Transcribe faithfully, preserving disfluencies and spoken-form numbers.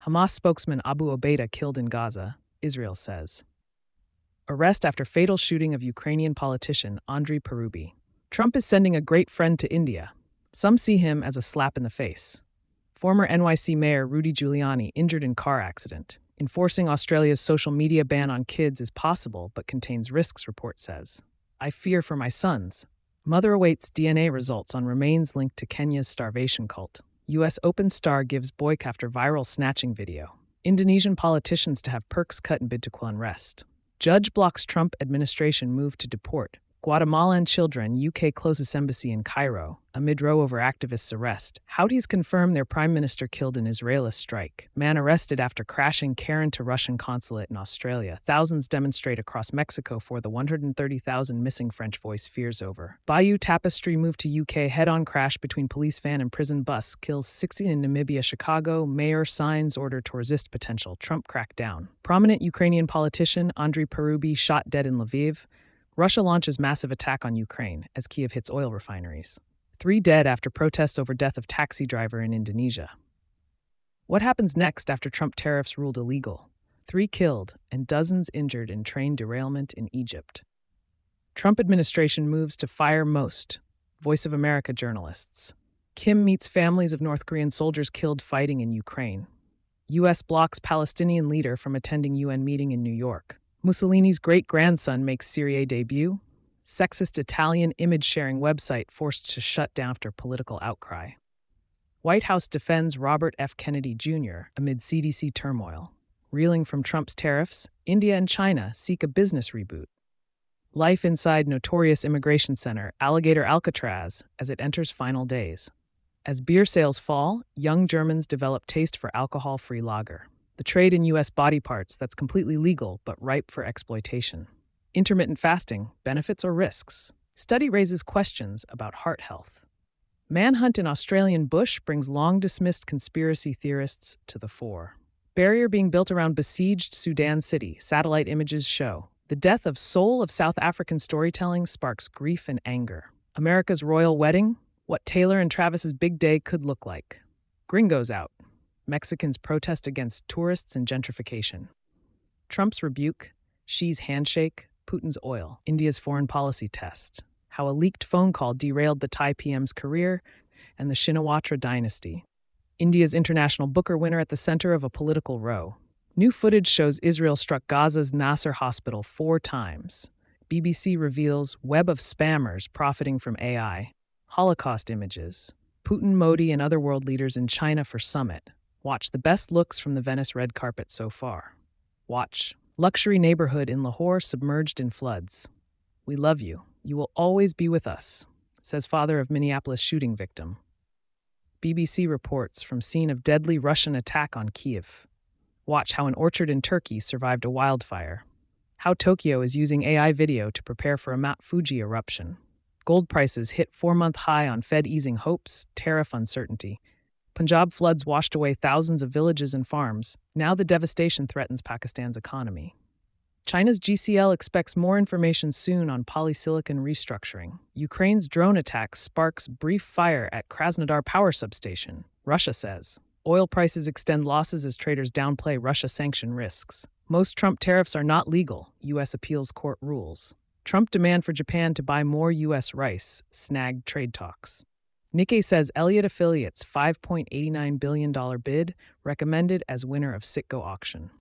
Hamas spokesman Abu Obaida killed in Gaza, Israel says. Arrest after fatal shooting of Ukrainian politician Andriy Parubi. Trump is sending a great friend to India. Some see him as a slap in the face. Former N Y C Mayor Rudy Giuliani injured in car accident. Enforcing Australia's social media ban on kids is possible but contains risks, report says. I fear for my sons. Mother awaits D N A results on remains linked to Kenya's starvation cult. U S Open star gives boycott after viral snatching video. Indonesian politicians to have perks cut in bid to quell unrest. Judge blocks Trump administration move to deport Guatemalan children. U K closes embassy in Cairo amid row over activists' arrest. Houthis confirm their prime minister killed in Israeli strike. Man arrested after crashing car into Russian consulate in Australia. Thousands demonstrate across Mexico for the one hundred thirty thousand missing French voice fears over. Bayou Tapestry move to U K head-on crash between police van and prison bus kills sixty in Namibia. Chicago mayor signs order to resist potential Trump crackdown. Prominent Ukrainian politician Andriy Parubi shot dead in Lviv. Russia launches massive attack on Ukraine as Kyiv hits oil refineries. Three dead after protests over death of taxi driver in Indonesia. What happens next after Trump tariffs ruled illegal? Three killed and dozens injured in train derailment in Egypt. Trump administration moves to fire most Voice of America journalists. Kim meets families of North Korean soldiers killed fighting in Ukraine. U S blocks Palestinian leader from attending U N meeting in New York. Mussolini's great-grandson makes Serie A debut. Sexist Italian image-sharing website forced to shut down after political outcry. White House defends Robert F. Kennedy Junior amid C D C turmoil. Reeling from Trump's tariffs, India and China seek a business reboot. Life inside notorious immigration center Alligator Alcatraz as it enters final days. As beer sales fall, young Germans develop taste for alcohol-free lager. The trade in U S body parts that's completely legal but ripe for exploitation. Intermittent fasting, benefits or risks? Study raises questions about heart health. Manhunt in Australian bush brings long-dismissed conspiracy theorists to the fore. Barrier being built around besieged Sudan city, satellite images show. The death of soul of South African storytelling sparks grief and anger. America's royal wedding? What Taylor and Travis's big day could look like. Gringos out. Mexicans protest against tourists and gentrification. Trump's rebuke, Xi's handshake, Putin's oil, India's foreign policy test, how a leaked phone call derailed the Thai P M's career, and the Shinawatra dynasty. India's international Booker winner at the center of a political row. New footage shows Israel struck Gaza's Nasser hospital four times. B B C reveals web of spammers profiting from A I. Holocaust images. Putin, Modi, and other world leaders in China for summit. Watch the best looks from the Venice red carpet so far. Watch. Luxury neighborhood in Lahore submerged in floods. We love you. You will always be with us, says father of Minneapolis shooting victim. B B C reports from scene of deadly Russian attack on Kyiv. Watch how an orchard in Turkey survived a wildfire. How Tokyo is using A I video to prepare for a Mount Fuji eruption. Gold prices hit four-month high on Fed easing hopes, tariff uncertainty. Punjab floods washed away thousands of villages and farms. Now the devastation threatens Pakistan's economy. China's G C L expects more information soon on polysilicon restructuring. Ukraine's drone attack sparks brief fire at Krasnodar power substation, Russia says. Oil prices extend losses as traders downplay Russia sanction risks. Most Trump tariffs are not legal, U S appeals court rules. Trump demand for Japan to buy more U S rice, snagged trade talks. Nikkei says Elliott Affiliates' five point eight nine billion dollars bid recommended as winner of Citgo auction.